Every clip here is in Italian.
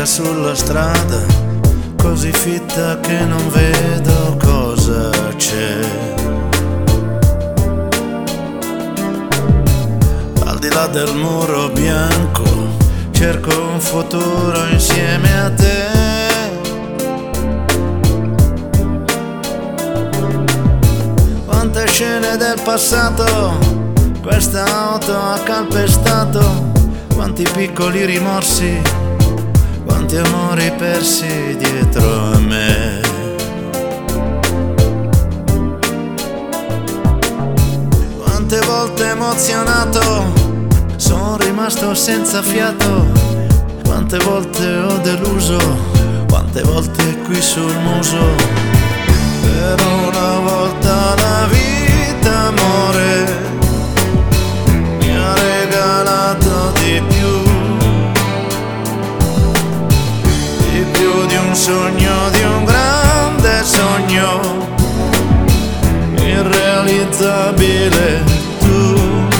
sulla strada, così fitta che non vedo cosa c'è. Al di là del muro bianco cerco un futuro insieme a te. Quante scene del passato questa auto ha calpestato, quanti piccoli rimorsi, quanti amori persi dietro a me. Quante volte emozionato sono rimasto senza fiato, quante volte ho deluso, quante volte qui sul muso. Per una volta la vita, amore, mi ha regalato di più di un sogno, di un grande sogno, irrealizzabile tu,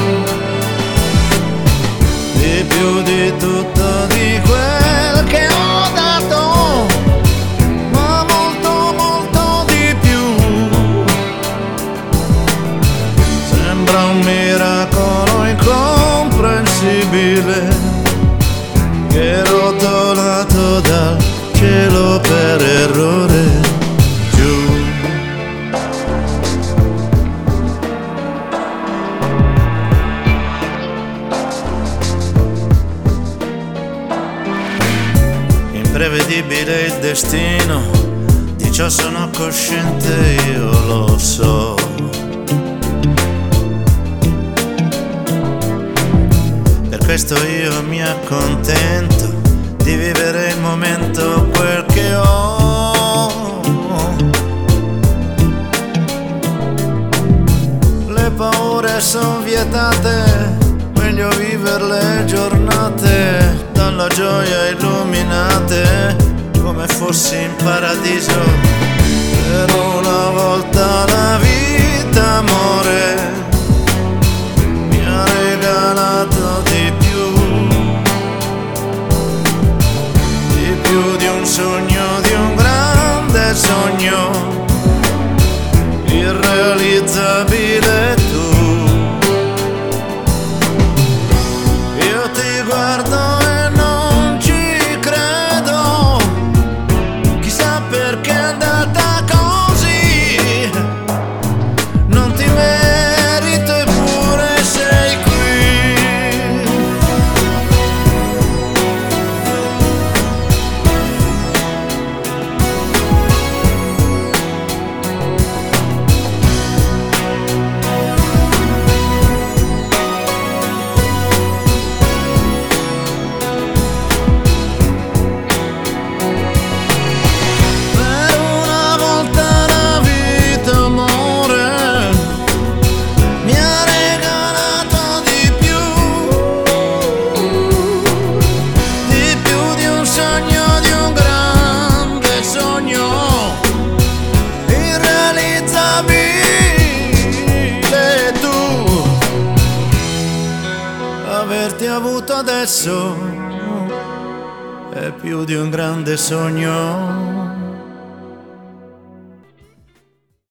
di più di tutto di quel che ho dato, ma molto molto di più. Sembra un miracolo incomprensibile che rotolato dal cielo per errore giù. Imprevedibile il destino, di ciò sono cosciente, io lo so. Per questo io mi accontento di vivere il momento, quel che ho. Le paure son vietate, meglio vivere le giornate dalla gioia illuminate, come fossi in paradiso. Per una volta la vita, amore, mi ha regalato di più di un sogno, di un grande sogno, irrealizzabile tu. Io ti guardo e non ci credo, chissà perché è andata così, non ti merito eppure sei qui. Averti avuto adesso è più di un grande sogno.